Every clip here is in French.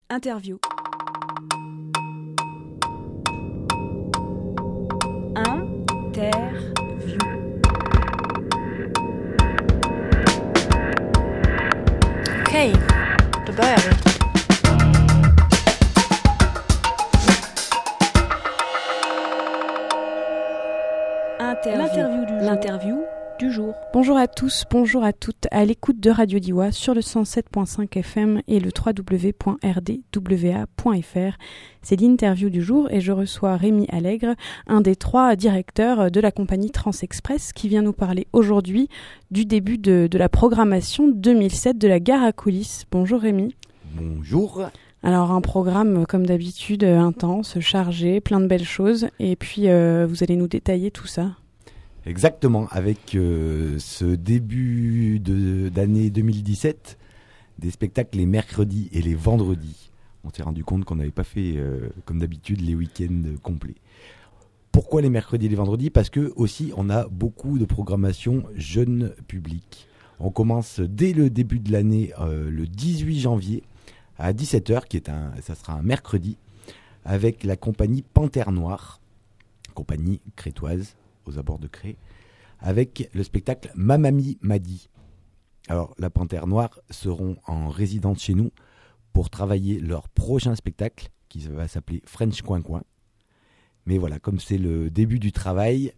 Interview. Okej, då börjar vi. L'interview du jour. Bonjour à tous, bonjour à toutes, à l'écoute de Radio Diois sur le 107.5 FM et le www.rdwa.fr. C'est l'interview du jour et je reçois Rémi Allègre, un des 3 directeurs de la compagnie Transexpress qui vient nous parler aujourd'hui du début de la programmation 2007 de la gare à coulisses. Bonjour Rémi. Bonjour. Alors un programme comme d'habitude intense, chargé, plein de belles choses et puis vous allez nous détailler tout ça. Exactement, avec ce début d'année 2017, des spectacles les mercredis et les vendredis. On s'est rendu compte qu'on n'avait pas fait, comme d'habitude, les week-ends complets. Pourquoi les mercredis et les vendredis ? Parce que aussi, on a beaucoup de programmation jeune public. On commence dès le début de l'année, le 18 janvier, à 17h, ça sera un mercredi, avec la compagnie Panthère Noire, compagnie crétoise, aux abords de Cré, avec le spectacle Mamami m'a dit. Alors, la Panthère Noire seront en résidence chez nous pour travailler leur prochain spectacle, qui va s'appeler French Coin Coin. Mais voilà, comme c'est le début du travail,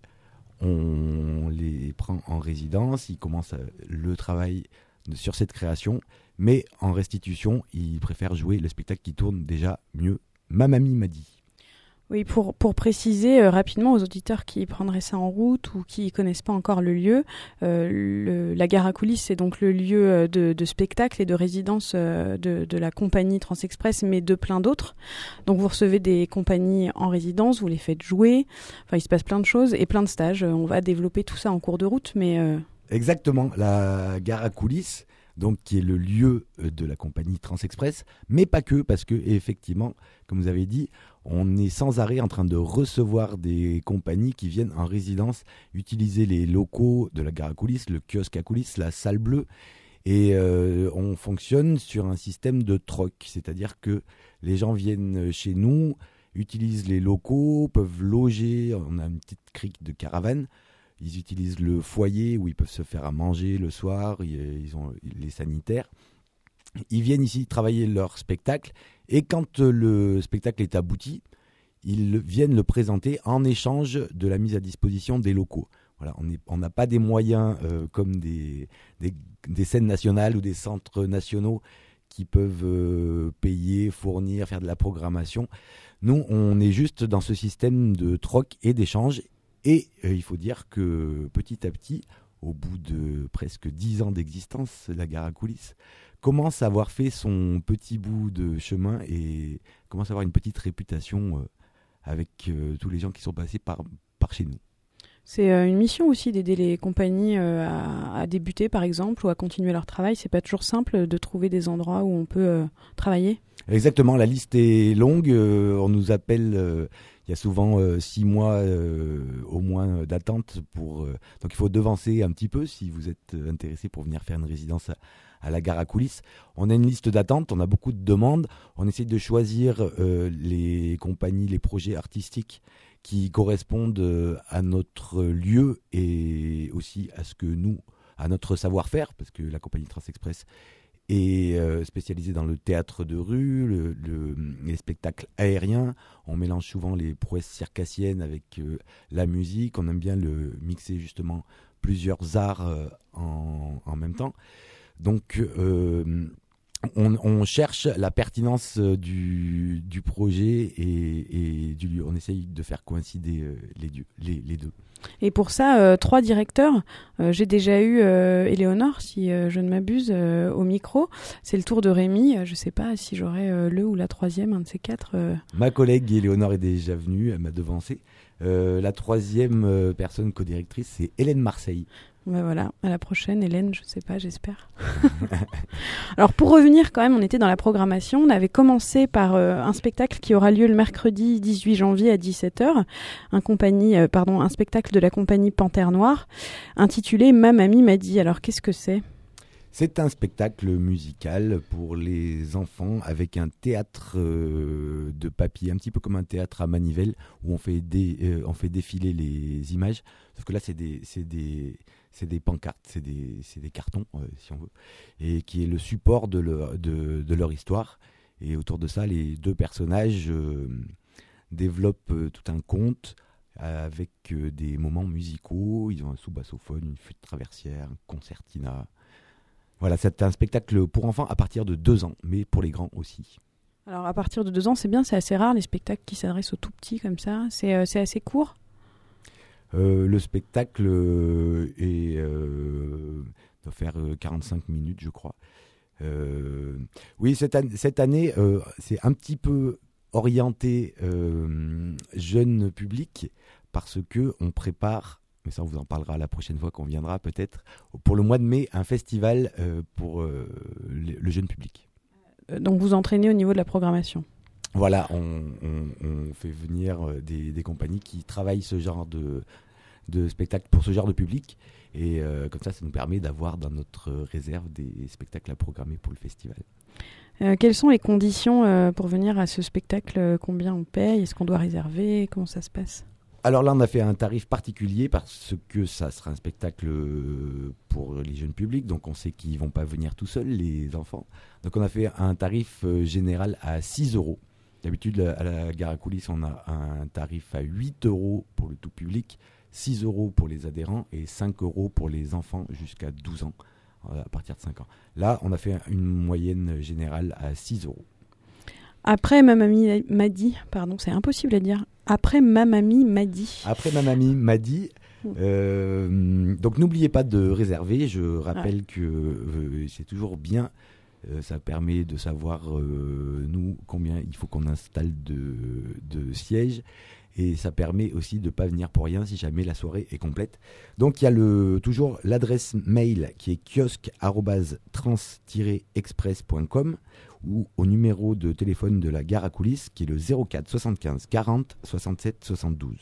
on les prend en résidence, ils commencent le travail sur cette création, mais en restitution, ils préfèrent jouer le spectacle qui tourne déjà mieux, Mamami m'a dit. Oui, pour préciser rapidement aux auditeurs qui prendraient ça en route ou qui ne connaissent pas encore le lieu, la gare à coulisses, c'est donc le lieu de spectacle et de résidence de la compagnie Transexpress, mais de plein d'autres. Donc vous recevez des compagnies en résidence, vous les faites jouer, enfin il se passe plein de choses et plein de stages. On va développer tout ça en cours de route, mais... Exactement, la gare à coulisses, donc qui est le lieu de la compagnie Transexpress, mais pas que, parce que effectivement, comme vous avez dit, on est sans arrêt en train de recevoir des compagnies qui viennent en résidence utiliser les locaux de la gare à coulisses, le kiosque à coulisses, la salle bleue, et on fonctionne sur un système de troc, c'est-à-dire que les gens viennent chez nous, utilisent les locaux, peuvent loger, on a une petite crique de caravane. Ils utilisent le foyer où ils peuvent se faire à manger le soir, ils ont les sanitaires. Ils viennent ici travailler leur spectacle et quand le spectacle est abouti, ils viennent le présenter en échange de la mise à disposition des locaux. Voilà, on n'a pas des moyens comme des scènes nationales ou des centres nationaux qui peuvent payer, fournir, faire de la programmation. Nous, on est juste dans ce système de troc et d'échange. Et il faut dire que petit à petit, au bout de presque 10 ans d'existence, la gare à coulisses commence à avoir fait son petit bout de chemin et commence à avoir une petite réputation avec tous les gens qui sont passés par chez nous. C'est une mission aussi d'aider les compagnies à débuter par exemple ou à continuer leur travail. C'est pas toujours simple de trouver des endroits où on peut travailler. Exactement, la liste est longue. On nous appelle... Il y a souvent 6 mois au moins d'attente donc il faut devancer un petit peu si vous êtes intéressé pour venir faire une résidence à la gare à coulisses. On a une liste d'attente, on a beaucoup de demandes. On essaie de choisir les compagnies, les projets artistiques qui correspondent à notre lieu et aussi à notre savoir-faire, parce que la compagnie Transexpress est spécialisée dans le théâtre de rue, les spectacles aériens. On mélange souvent les prouesses circassiennes avec la musique. On aime bien le mixer justement plusieurs arts en même temps. Donc on cherche la pertinence du projet et du lieu. On essaye de faire coïncider les deux. Et pour ça, 3 directeurs. J'ai déjà eu Éléonore, si je ne m'abuse, au micro. C'est le tour de Rémi. Je ne sais pas si j'aurai le ou la 3e, un de ces 4. Ma collègue Éléonore est déjà venue, elle m'a devancé. La 3e personne co-directrice, c'est Hélène Marseille. Ben voilà, à la prochaine, Hélène, je sais pas, j'espère. Alors pour revenir quand même, on était dans la programmation, on avait commencé par un spectacle qui aura lieu le mercredi 18 janvier à 17h, un spectacle de la compagnie Panthère Noire, intitulé Mamami m'a dit. Alors qu'est-ce que c'est ? C'est un spectacle musical pour les enfants avec un théâtre de papier, un petit peu comme un théâtre à manivelle où on fait défiler les images. Sauf que là, c'est des pancartes, c'est des cartons, si on veut, et qui est le support de leur histoire. Et autour de ça, les deux personnages développent tout un conte avec des moments musicaux. Ils ont un sous-bassophone, une flûte traversière, un concertina. Voilà, c'est un spectacle pour enfants à partir de 2 ans, mais pour les grands aussi. Alors à partir de 2 ans, c'est bien, c'est assez rare les spectacles qui s'adressent aux tout petits comme ça. C'est assez court. Le spectacle doit faire 45 minutes, je crois. Oui, cette année, c'est un petit peu orienté jeune public parce que on prépare, mais ça on vous en parlera la prochaine fois qu'on viendra peut-être, pour le mois de mai, un festival pour le jeune public. Donc vous entraînez au niveau de la programmation. Voilà, on fait venir des compagnies qui travaillent ce genre de spectacle pour ce genre de public. Et comme ça nous permet d'avoir dans notre réserve des spectacles à programmer pour le festival. Quelles sont les conditions pour venir à ce spectacle ? Combien on paye ? Est-ce qu'on doit réserver ? Comment ça se passe ? Alors là, on a fait un tarif particulier parce que ça sera un spectacle pour les jeunes publics. Donc on sait qu'ils ne vont pas venir tout seuls, les enfants. Donc on a fait un tarif général à 6 €. D'habitude, à la Gare à Coulisses, on a un tarif à 8 € pour le tout public, 6 € pour les adhérents et 5 € pour les enfants jusqu'à 12 ans, à partir de 5 ans. Là, on a fait une moyenne générale à 6 €. Après ma mamie m'a dit, pardon, c'est impossible à dire. Après ma mamie m'a dit. Après ma mamie m'a dit. Donc n'oubliez pas de réserver. Je rappelle que c'est toujours bien. Ça permet de savoir nous combien il faut qu'on installe de sièges. Et ça permet aussi de ne pas venir pour rien si jamais la soirée est complète. Donc il y a toujours l'adresse mail qui est kiosque@trans-express.com ou au numéro de téléphone de la Gare à Coulisses qui est le 04 75 40 67 72.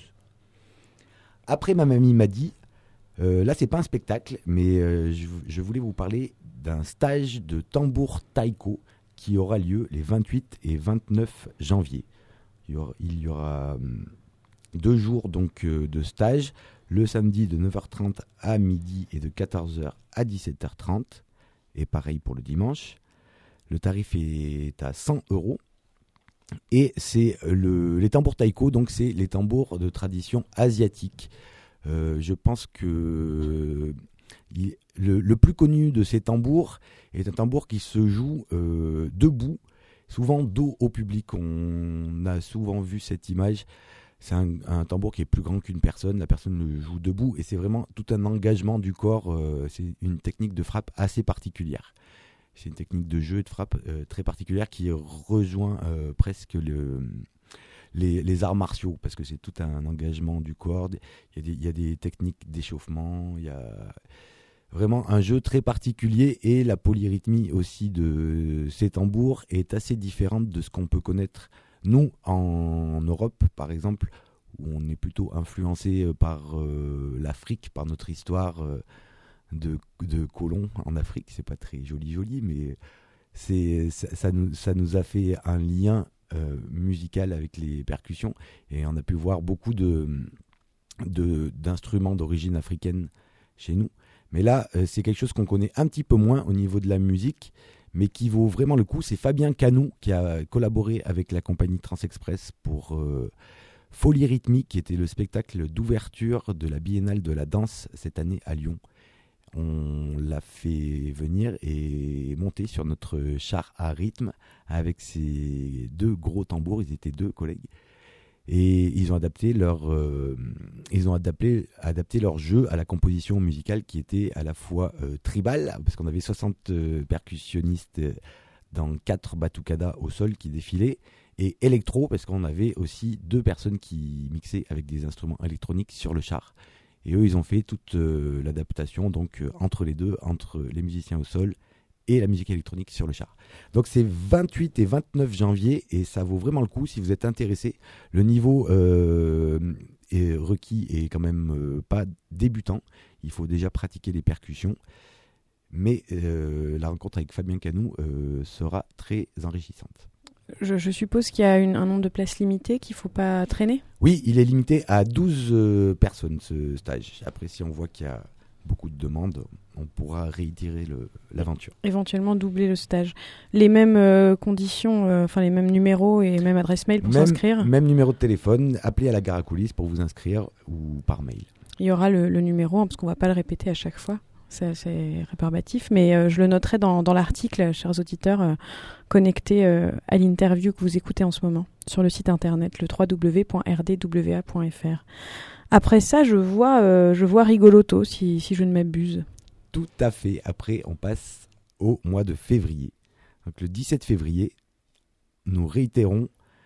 Après ma mamie m'a dit, là c'est pas un spectacle, mais je voulais vous parler d'un stage de tambour taiko qui aura lieu les 28 et 29 janvier. Il y aura 2 jours donc de stage, le samedi de 9h30 à midi et de 14h à 17h30, et pareil pour le dimanche. Le tarif est à 100 €, et c'est les tambours taiko, donc c'est les tambours de tradition asiatique. Je pense que le plus connu de ces tambours est un tambour qui se joue debout, souvent dos au public. On a souvent vu cette image. C'est un tambour qui est plus grand qu'une personne. La personne le joue debout et c'est vraiment tout un engagement du corps. C'est une technique de frappe assez particulière. C'est une technique de jeu et de frappe très particulière qui rejoint presque les arts martiaux parce que c'est tout un engagement du corps. Il y a des techniques d'échauffement. Il y a vraiment un jeu très particulier et la polyrythmie aussi de ces tambours est assez différente de ce qu'on peut connaître nous en Europe par exemple, où on est plutôt influencé par l'Afrique, par notre histoire de colons en Afrique. C'est pas très joli, mais ça nous a fait un lien musical avec les percussions et on a pu voir beaucoup d'instruments d'origine africaine chez nous. Mais là, c'est quelque chose qu'on connaît un petit peu moins au niveau de la musique, mais qui vaut vraiment le coup. C'est Fabien Canou qui a collaboré avec la compagnie Trans-Express pour Folie Rythmique, qui était le spectacle d'ouverture de la Biennale de la danse cette année à Lyon. On l'a fait venir et monter sur notre char à rythme avec ces 2 gros tambours. Ils étaient 2 collègues. Et ils ont adapté leur jeu à la composition musicale qui était à la fois tribal, parce qu'on avait 60 percussionnistes dans 4 batucadas au sol qui défilaient, et électro, parce qu'on avait aussi 2 personnes qui mixaient avec des instruments électroniques sur le char. Et eux, ils ont fait toute l'adaptation donc entre les deux, entre les musiciens au sol et la musique électronique sur le char. Donc c'est 28 et 29 janvier et ça vaut vraiment le coup si vous êtes intéressé. Le niveau requis est quand même pas débutant. Il faut déjà pratiquer les percussions. mais la rencontre avec Fabien Canoux sera très enrichissante. Je suppose qu'il y a un nombre de places limité qu'il ne faut pas traîner. Oui, il est limité à 12 personnes ce stage. Après, si on voit qu'il y a beaucoup de demandes, on pourra réitérer l'aventure. Éventuellement doubler le stage. Les mêmes conditions, les mêmes numéros et même adresse mail pour s'inscrire. Même numéro de téléphone, appelez à la gare à coulisses pour vous inscrire ou par mail. Il y aura le numéro, parce qu'on ne va pas le répéter à chaque fois. C'est rébarbatif, mais je le noterai dans l'article, chers auditeurs, connectés à l'interview que vous écoutez en ce moment sur le site internet, le www.rdwa.fr. Après ça, je vois Rigoloto, si je ne m'abuse. Tout à fait. Après, on passe au mois de février. Donc, le 17 février, nous réitérons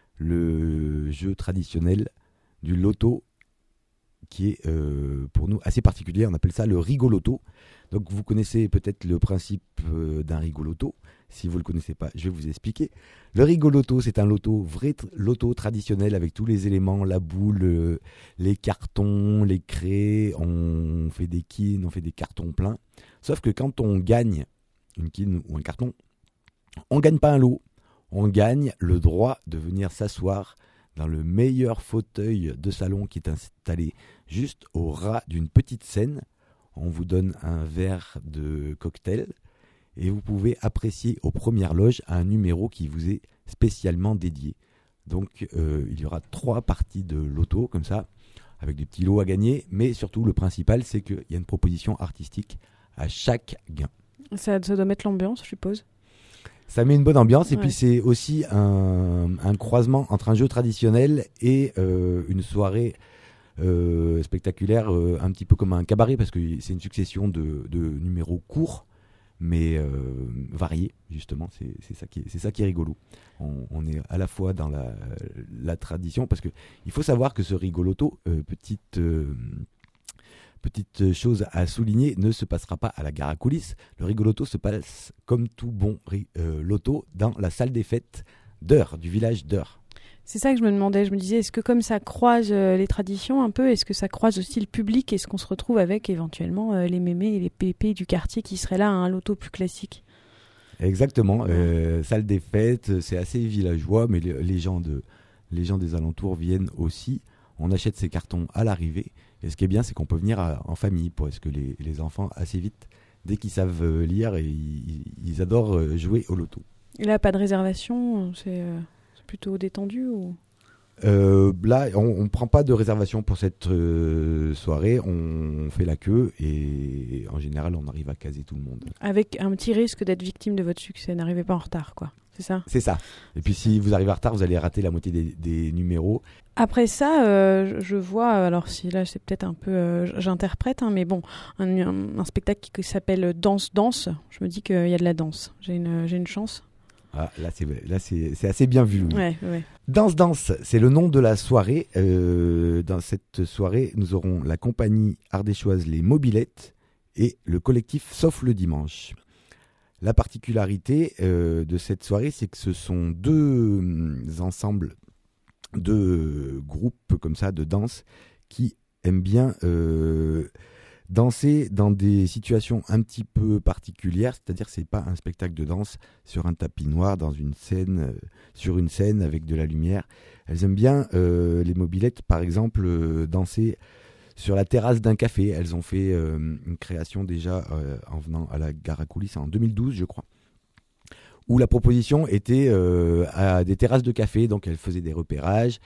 le jeu traditionnel du loto qui est pour nous assez particulier. On appelle ça le rigoloto. Donc vous connaissez peut-être le principe d'un rigoloto. Si vous ne le connaissez pas, je vais vous expliquer. Le rigoloto, c'est un vrai loto traditionnel avec tous les éléments, la boule, les cartons, les craies. On fait des quines, on fait des cartons pleins. Sauf que quand on gagne une quine ou un carton, on ne gagne pas un lot. On gagne le droit de venir s'asseoir dans le meilleur fauteuil de salon qui est installé juste au ras d'une petite scène. On vous donne un verre de cocktail et vous pouvez apprécier aux premières loges un numéro qui vous est spécialement dédié. Donc il y aura 3 parties de loto comme ça, avec des petits lots à gagner, mais surtout le principal c'est qu'il y a une proposition artistique à chaque gain. Ça doit mettre l'ambiance, je suppose. Ça met une bonne ambiance et puis c'est aussi un croisement entre un jeu traditionnel et une soirée spectaculaire, un petit peu comme un cabaret parce que c'est une succession de numéros courts mais variés justement. C'est ça qui est rigolo. On est à la fois dans la tradition parce que il faut savoir que ce rigoloto, petite chose à souligner, ne se passera pas à la gare à coulisses. Le rigoloto se passe comme tout bon loto dans la salle des fêtes d'Eure, du village d'Eure. C'est ça que je me demandais. Je me disais, est-ce que comme ça croise les traditions un peu, est-ce que ça croise aussi le public? Est-ce qu'on se retrouve avec éventuellement les mémés et les pépés du quartier qui seraient là à un loto plus classique? Exactement. Salle des fêtes, c'est assez villageois, mais les gens des alentours viennent aussi. On achète ces cartons à l'arrivée. Et ce qui est bien, c'est qu'on peut venir en famille, parce que les enfants, assez vite, dès qu'ils savent lire, ils adorent jouer au loto. Et là, pas de réservation, c'est plutôt détendu ou... Là, on ne prend pas de réservation pour cette soirée, on fait la queue et en général, on arrive à caser tout le monde. Avec un petit risque d'être victime de votre succès, n'arrivez pas en retard, quoi. C'est ça ? C'est ça. Et puis si vous arrivez en retard, vous allez rater la moitié des numéros. Après ça, je vois, alors si là c'est peut-être un peu, j'interprète, hein, mais bon, un spectacle qui s'appelle Danse. Je me dis qu'il y a de la danse. J'ai une chance. Ah, là c'est assez bien vu. Louis. Ouais. Danse, c'est le nom de la soirée. Dans cette soirée, nous aurons la compagnie ardéchoise Les Mobilettes et le collectif Sauf le Dimanche. La particularité de cette soirée, c'est que ce sont 2 ensembles, 2 groupes comme ça de danse qui aiment bien danser dans des situations un petit peu particulières, c'est-à-dire que c'est pas un spectacle de danse sur un tapis noir dans une scène, sur une scène avec de la lumière. Elles aiment bien les mobilettes, par exemple, danser sur la terrasse d'un café. Elles ont fait une création déjà en venant à la gare à coulisses en 2012, je crois, où la proposition était à des terrasses de café, donc elles faisaient des repérages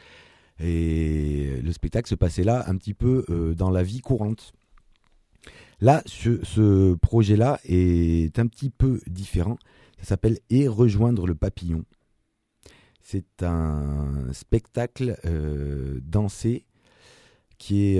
et le spectacle se passait là un petit peu dans la vie courante. Là, ce projet-là est un petit peu différent. Ça s'appelle « Et rejoindre le papillon ». C'est un spectacle dansé qui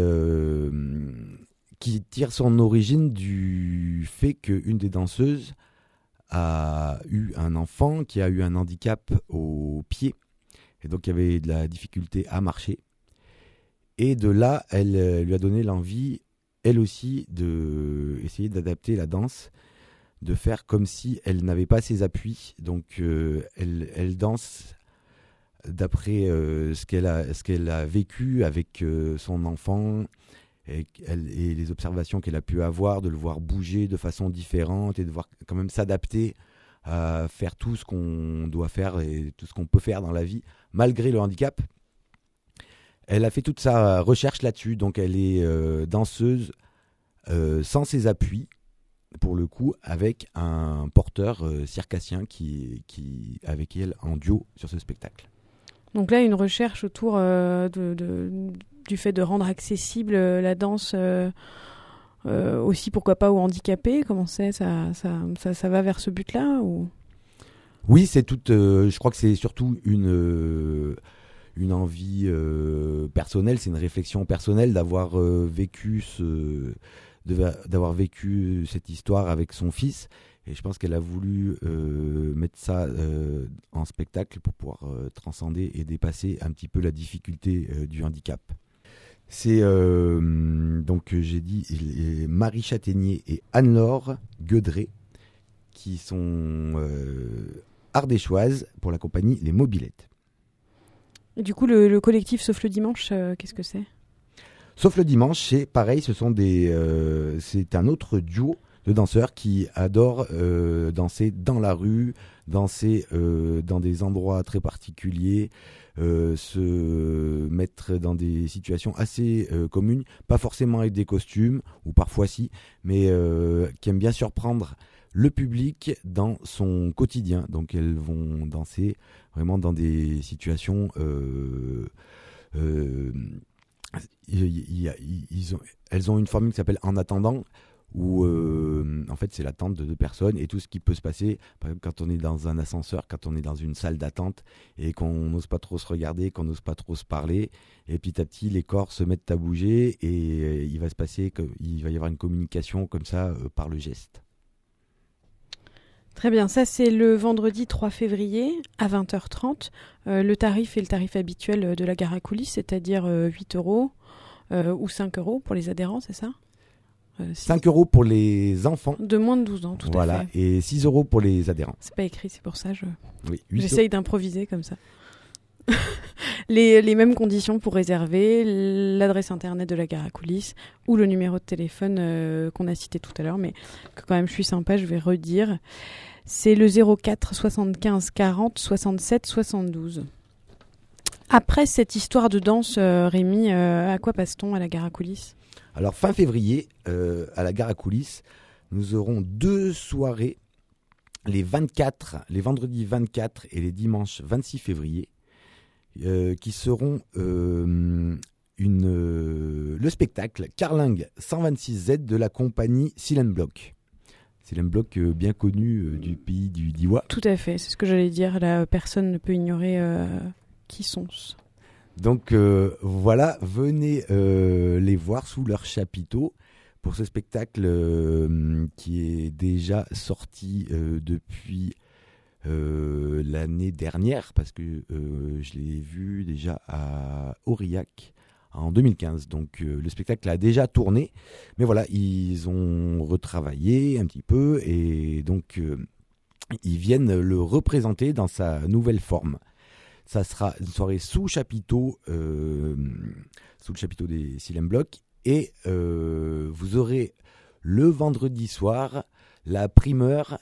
tire son origine du fait qu'une des danseuses a eu un enfant qui a eu un handicap au pied. Et donc, il y avait de la difficulté à marcher. Et de là, elle lui a donné l'envie, elle aussi, d'essayer d'adapter la danse, de faire comme si elle n'avait pas ses appuis. Donc, elle danse d'après ce qu'elle a vécu avec son enfant. et les observations qu'elle a pu avoir, de le voir bouger de façon différente et de voir quand même s'adapter à faire tout ce qu'on doit faire et tout ce qu'on peut faire dans la vie, malgré le handicap. Elle a fait toute sa recherche là-dessus, donc elle est danseuse sans ses appuis, pour le coup, avec un porteur circassien qui avec elle en duo sur ce spectacle. Donc là, une recherche autour du fait de rendre accessible la danse aussi, pourquoi pas, aux handicapés. Comment c'est, ça va vers ce but-là ou... Oui, c'est toute. Je crois que c'est surtout une envie personnelle, c'est une réflexion personnelle d'avoir vécu cette histoire avec son fils. Et je pense qu'elle a voulu mettre ça en spectacle pour pouvoir transcender et dépasser un petit peu la difficulté du handicap. C'est donc j'ai dit Marie Châtaignier et Anne-Laure Guedré qui sont ardéchoises pour la compagnie Les Mobilettes. Et du coup, le collectif Sauf le Dimanche, qu'est-ce que c'est ? Sauf le Dimanche, c'est pareil, c'est un autre duo de danseurs qui adorent danser dans la rue, danser dans des endroits très particuliers, se mettre dans des situations assez communes, pas forcément avec des costumes, ou parfois si, mais qui aiment bien surprendre le public dans son quotidien. Donc elles vont danser vraiment dans des situations... elles ont une formule qui s'appelle En attendant, où en fait c'est l'attente de deux personnes et tout ce qui peut se passer, par exemple quand on est dans un ascenseur, quand on est dans une salle d'attente et qu'on n'ose pas trop se regarder, qu'on n'ose pas trop se parler, et petit à petit les corps se mettent à bouger et il va y avoir une communication comme ça par le geste. Très bien, ça c'est le vendredi 3 février à 20h30. Le tarif est le tarif habituel de la gare à coulisses, c'est-à-dire 8 € ou 5 € pour les adhérents, c'est ça 5 € pour les enfants. De moins de 12 ans, tout à fait. Et 6 € pour les adhérents. C'est pas écrit, c'est pour ça oui, j'essaye d'improviser comme ça. Les mêmes conditions pour réserver, l'adresse internet de la gare à coulisses ou le numéro de téléphone qu'on a cité tout à l'heure, mais que quand même je suis sympa, je vais redire. C'est le 04 75 40 67 72. Après cette histoire de danse, Rémi, à quoi passe-t-on à la gare à coulisses ? Alors fin février, à la gare à coulisses, nous aurons 2 soirées, les vendredis 24 et les dimanches 26 février, qui seront le spectacle Carlingue 126Z de la compagnie Silent Block. Silent Block bien connu du pays du Diois. Tout à fait, c'est ce que j'allais dire. Là, personne ne peut ignorer qui sont. Donc voilà, venez les voir sous leur chapiteau pour ce spectacle qui est déjà sorti depuis l'année dernière, parce que je l'ai vu déjà à Aurillac en 2015. Donc le spectacle a déjà tourné, mais voilà, ils ont retravaillé un petit peu et donc ils viennent le représenter dans sa nouvelle forme. Ça sera une soirée sous chapiteau, sous le chapiteau des Silent Block, et vous aurez le vendredi soir la primeur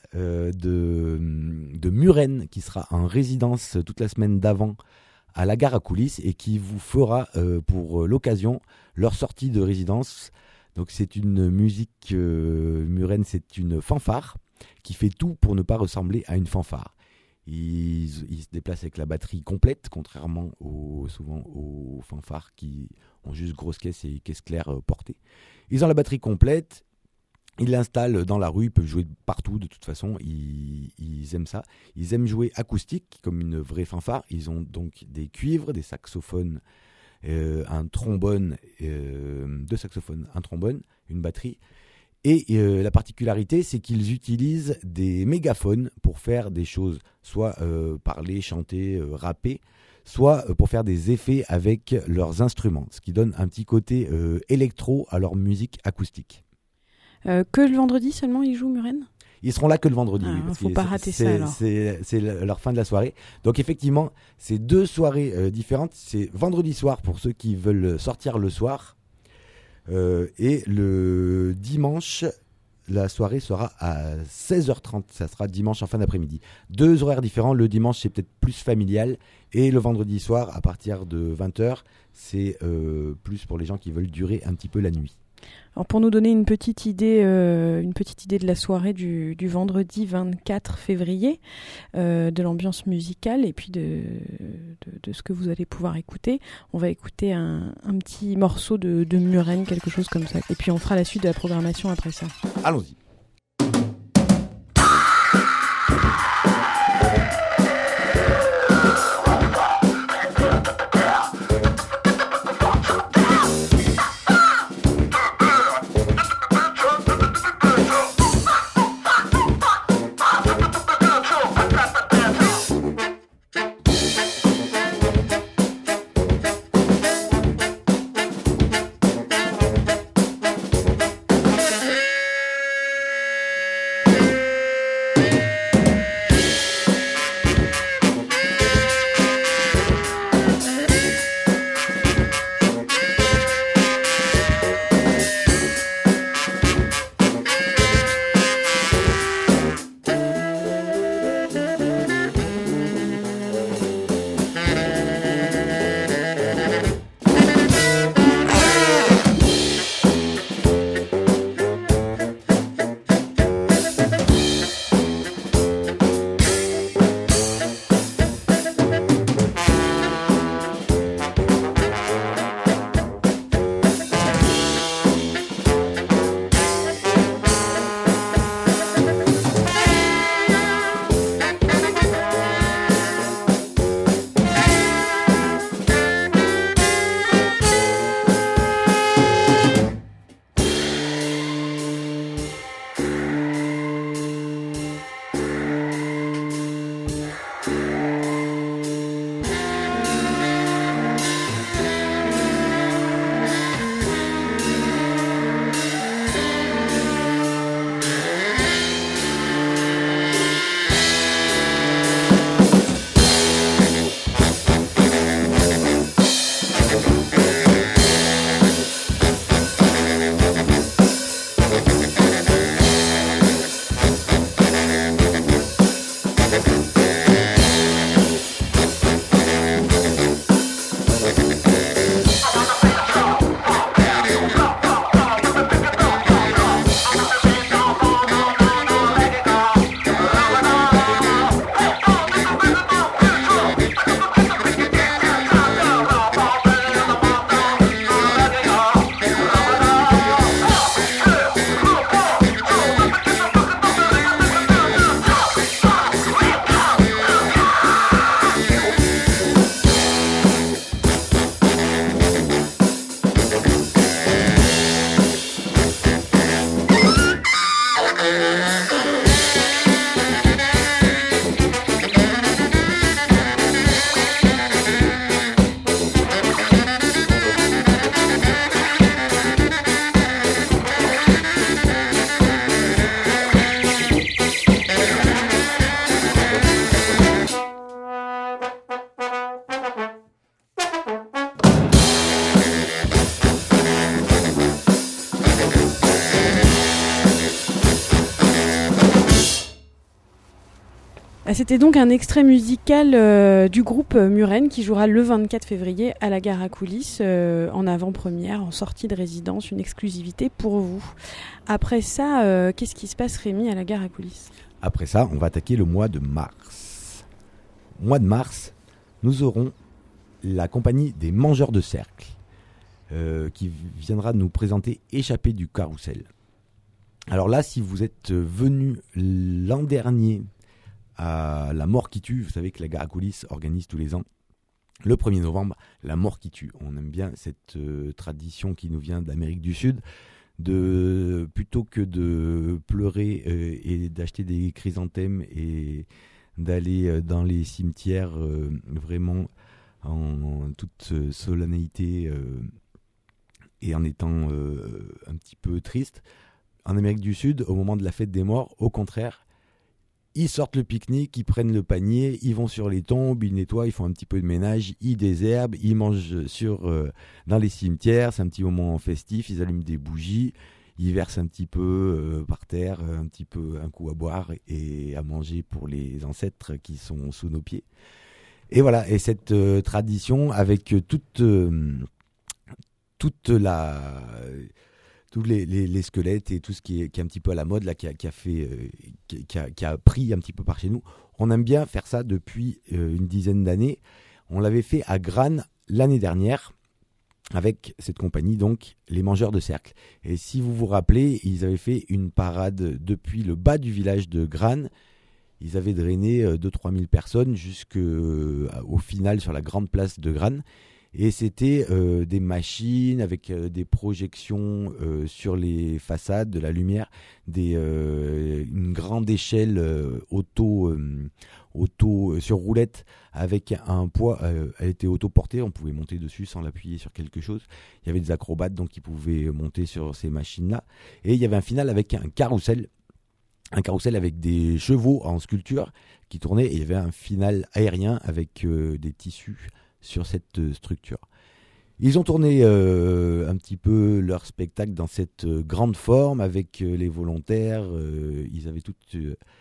de Muren, qui sera en résidence toute la semaine d'avant à la gare à coulisses et qui vous fera pour l'occasion leur sortie de résidence. Donc c'est une musique, Muren, c'est une fanfare qui fait tout pour ne pas ressembler à une fanfare. Ils se déplacent avec la batterie complète, contrairement souvent aux fanfares qui ont juste grosse caisse et caisse claire portée. Ils ont la batterie complète, ils l'installent dans la rue, ils peuvent jouer partout de toute façon, ils aiment ça. Ils aiment jouer acoustique comme une vraie fanfare. Ils ont donc des cuivres, des saxophones, un trombone, 2 saxophones, un trombone, une batterie. Et la particularité, c'est qu'ils utilisent des mégaphones pour faire des choses, soit parler, chanter, rapper, soit pour faire des effets avec leurs instruments, ce qui donne un petit côté électro à leur musique acoustique. Que le vendredi seulement, ils jouent Muren ? Ils seront là que le vendredi. Il ne faut pas rater ça alors. C'est leur fin de la soirée. Donc effectivement, c'est 2 soirées différentes. C'est vendredi soir pour ceux qui veulent sortir le soir. Et le dimanche, la soirée sera à 16h30. Ça sera dimanche en fin d'après-midi. 2 horaires différents. Le dimanche, c'est peut-être plus familial. Et le vendredi soir, à partir de 20h, c'est plus pour les gens qui veulent durer un petit peu la nuit. Alors pour nous donner une petite idée de la soirée du vendredi 24 février, de l'ambiance musicale et puis de ce que vous allez pouvoir écouter, on va écouter un petit morceau de Muren, quelque chose comme ça. Et puis on fera la suite de la programmation après ça. Allons-y. C'était donc un extrait musical du groupe Muren qui jouera le 24 février à la Gare à Coulisses en avant-première, en sortie de résidence, une exclusivité pour vous. Après ça, qu'est-ce qui se passe, Rémi, à la Gare à Coulisses ? Après ça, on va attaquer le mois de mars. Au mois de mars, nous aurons la compagnie des Mangeurs de Cercle qui viendra nous présenter Échappée du Carrousel. Alors là, si vous êtes venu l'an dernier à la Mort qui tue, vous savez que la Gare à Coulisses organise tous les ans le 1er novembre la Mort qui tue. On aime bien cette tradition qui nous vient d'Amérique du Sud, de plutôt que de pleurer et d'acheter des chrysanthèmes et d'aller dans les cimetières vraiment en toute solennité et en étant un petit peu triste. En Amérique du Sud, au moment de la fête des morts, au contraire, ils sortent le pique-nique, ils prennent le panier, ils vont sur les tombes, ils nettoient, ils font un petit peu de ménage, ils désherbent, ils mangent dans les cimetières, c'est un petit moment festif, ils allument des bougies, ils versent un petit peu par terre, un coup à boire et à manger pour les ancêtres qui sont sous nos pieds. Et voilà, et cette tradition avec toute tous les squelettes et tout ce qui est un petit peu à la mode là, qui a pris un petit peu par chez nous. On aime bien faire ça depuis une dizaine d'années. On l'avait fait à Grane l'année dernière avec cette compagnie, donc les Mangeurs de Cercle. Et si vous vous rappelez, ils avaient fait une parade depuis le bas du village de Grane. Ils avaient drainé 2-3 000 personnes jusqu'au final sur la grande place de Grane. Et c'était des machines avec des projections sur les façades, de la lumière, une grande échelle auto sur roulette avec un poids. Elle était autoportée, on pouvait monter dessus sans l'appuyer sur quelque chose. Il y avait des acrobates donc qui pouvaient monter sur ces machines-là. Et il y avait un final avec un carrousel avec des chevaux en sculpture qui tournaient. Et il y avait un final aérien avec des tissus sur cette structure. Ils ont tourné un petit peu leur spectacle dans cette grande forme avec les volontaires. Ils avaient toute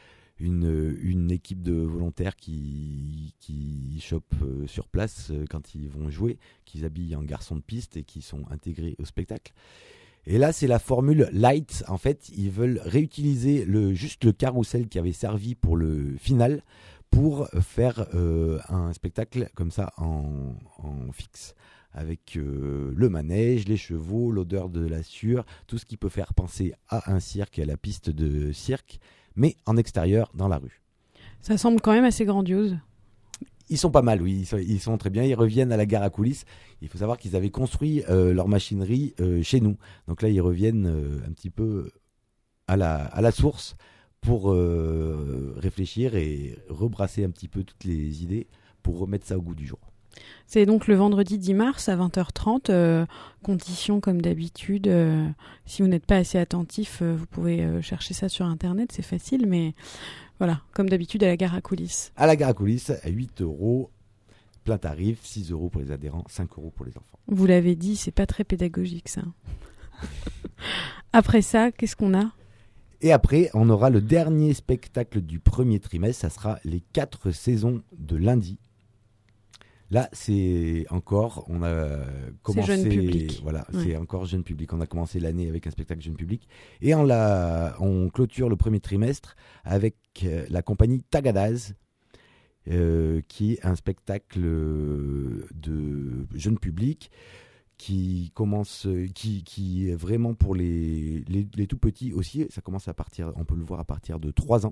une équipe de volontaires qui chopent sur place quand ils vont jouer, qu'ils habillent en garçons de piste et qui sont intégrés au spectacle. Et là, c'est la formule light. En fait, ils veulent réutiliser juste le carrousel qui avait servi pour le final pour faire un spectacle comme ça en fixe, avec le manège, les chevaux, l'odeur de la sueur, tout ce qui peut faire penser à un cirque et à la piste de cirque, mais en extérieur, dans la rue. Ça semble quand même assez grandiose. Ils sont pas mal, oui, ils sont très bien, ils reviennent à la gare à coulisses. Il faut savoir qu'ils avaient construit leur machinerie chez nous. Donc là, ils reviennent un petit peu à la source, pour réfléchir et rebrasser un petit peu toutes les idées pour remettre ça au goût du jour. C'est donc le vendredi 10 mars à 20h30, conditions comme d'habitude. Si vous n'êtes pas assez attentif, vous pouvez chercher ça sur Internet, c'est facile, mais voilà, comme d'habitude à la gare à coulisses. À la gare à coulisses, à 8 €, plein tarif, 6 € pour les adhérents, 5 € pour les enfants. Vous l'avez dit, c'est pas très pédagogique ça. Après ça, qu'est-ce qu'on a ? Et après, on aura le dernier spectacle du premier trimestre, ça sera les 4 saisons de lundi. Là, c'est encore, on a commencé, c'est jeune public. Voilà, ouais. C'est encore jeune public. On a commencé l'année avec un spectacle jeune public et on clôture le premier trimestre avec la compagnie Tagadaz, qui est un spectacle de jeune public qui est vraiment pour les tout petits aussi. Ça commence on peut le voir à partir de 3 ans.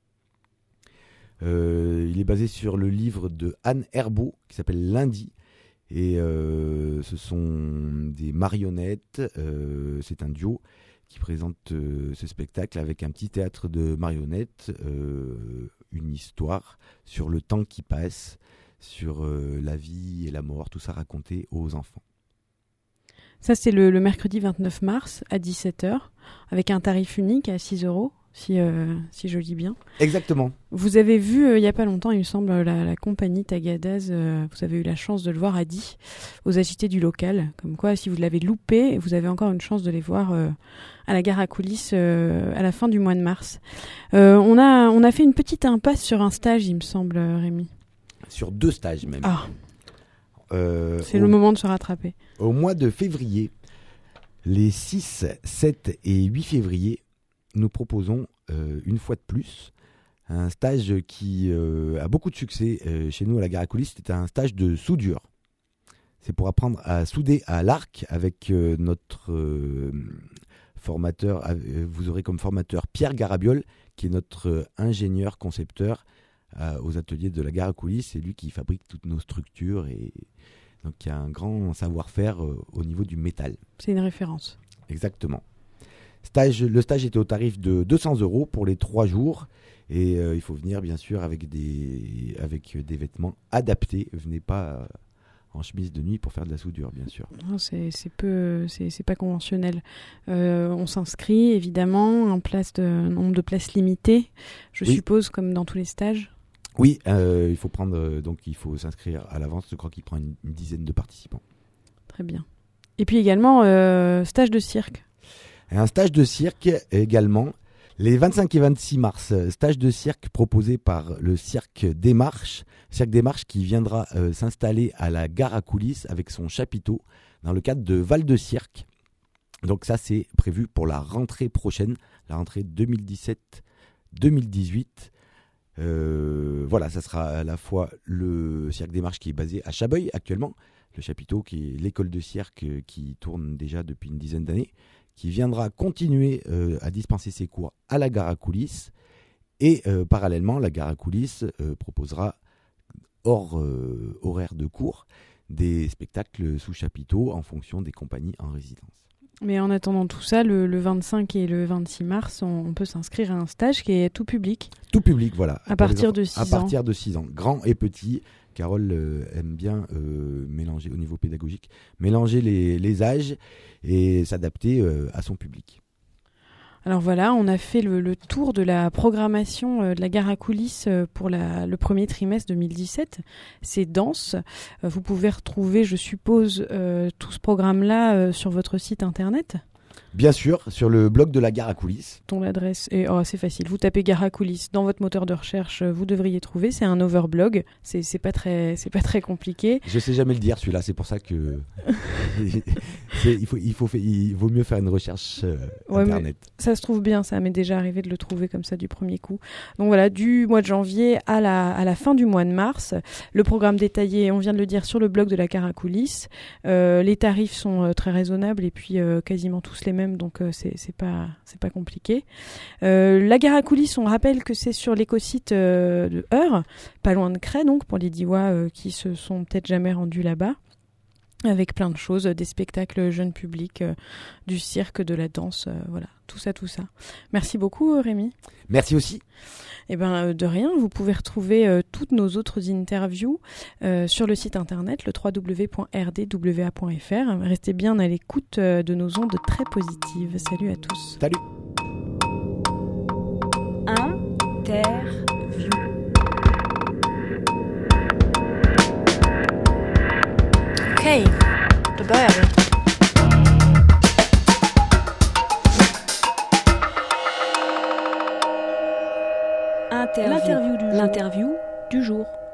Il est basé sur le livre de Anne Herbeau qui s'appelle Lundi. Et ce sont des marionnettes. C'est un duo qui présente ce spectacle avec un petit théâtre de marionnettes, une histoire sur le temps qui passe, sur la vie et la mort, tout ça raconté aux enfants. Ça, c'est le mercredi 29 mars à 17h, avec un tarif unique à 6 €, si je lis bien. Exactement. Vous avez vu, il n'y a pas longtemps, il me semble, la compagnie Tagadaz, vous avez eu la chance de le voir à Die, aux agités du local. Comme quoi, si vous l'avez loupé, vous avez encore une chance de les voir à la gare à coulisses à la fin du mois de mars. On a fait une petite impasse sur un stage, il me semble, Rémi. Sur 2 stages même. Ah. C'est le moment de se rattraper. Au mois de février, les 6, 7 et 8 février, nous proposons une fois de plus un stage qui a beaucoup de succès chez nous à la gare à coulisses. C'est un stage de soudure. C'est pour apprendre à souder à l'arc avec notre formateur. Vous aurez comme formateur Pierre Garabiol, qui est notre ingénieur concepteur aux ateliers de la gare à coulisses. C'est lui qui fabrique toutes nos structures et donc il y a un grand savoir-faire au niveau du métal. C'est une référence. Exactement. Le stage était au tarif de 200 € pour les 3 jours et il faut venir bien sûr avec des vêtements adaptés. Venez pas en chemise de nuit pour faire de la soudure, bien sûr. Non, c'est pas conventionnel. On s'inscrit évidemment, un nombre de places limitées, je suppose, comme dans tous les stages. Oui, il faut s'inscrire à l'avance. Je crois qu'il prend une dizaine de participants. Très bien. Et puis également, stage de cirque. Et un stage de cirque également. Les 25 et 26 mars, stage de cirque proposé par le Cirque des Marches. Cirque des Marches qui viendra s'installer à la gare à coulisses avec son chapiteau dans le cadre de Val de Cirque. Donc ça, c'est prévu pour la rentrée prochaine, la rentrée 2017-2018. Voilà, ça sera à la fois le Cirque des Marches qui est basé à Chabeuil actuellement, le chapiteau qui est l'école de cirque qui tourne déjà depuis une dizaine d'années, qui viendra continuer à dispenser ses cours à la gare à coulisses. Et parallèlement, la gare à coulisses proposera, hors horaire de cours, des spectacles sous chapiteau en fonction des compagnies en résidence. Mais en attendant tout ça, le 25 et le 26 mars, on peut s'inscrire à un stage qui est tout public. Tout public, voilà. À partir de 6 ans. À partir de 6 ans. Grand et petit. Carole aime bien mélanger, au niveau pédagogique, mélanger les âges et s'adapter à son public. Alors voilà, on a fait le tour de la programmation de la gare à coulisses pour le premier trimestre 2017. C'est dense. Vous pouvez retrouver, je suppose, tout ce programme-là sur votre site internet ? Bien sûr, sur le blog de la gare à coulisses. Dont l'adresse est c'est facile. Vous tapez gare à coulisses dans votre moteur de recherche, vous devriez trouver. C'est un overblog. C'est pas très compliqué. Je sais jamais le dire celui-là, c'est pour ça que il vaut mieux faire une recherche internet. Ça se trouve bien, ça m'est déjà arrivé de le trouver comme ça du premier coup. Donc voilà, du mois de janvier à la fin du mois de mars, le programme détaillé, on vient de le dire, sur le blog de la gare à coulisses. Les tarifs sont très raisonnables et puis quasiment tous les mêmes, donc c'est pas compliqué. La gare à coulisses, on rappelle que c'est sur l'écosite de Eure, pas loin de Cray, donc pour les Diois qui se sont peut-être jamais rendus là-bas, avec plein de choses, des spectacles jeunes publics, du cirque, de la danse, voilà, tout ça. Merci beaucoup Rémi. Merci aussi. Eh ben, de rien, vous pouvez retrouver toutes nos autres interviews sur le site internet, le www.rdwa.fr. Restez bien à l'écoute de nos ondes très positives. Salut à tous. Salut. Interview. Okej, då börjar vi. L'interview du jour.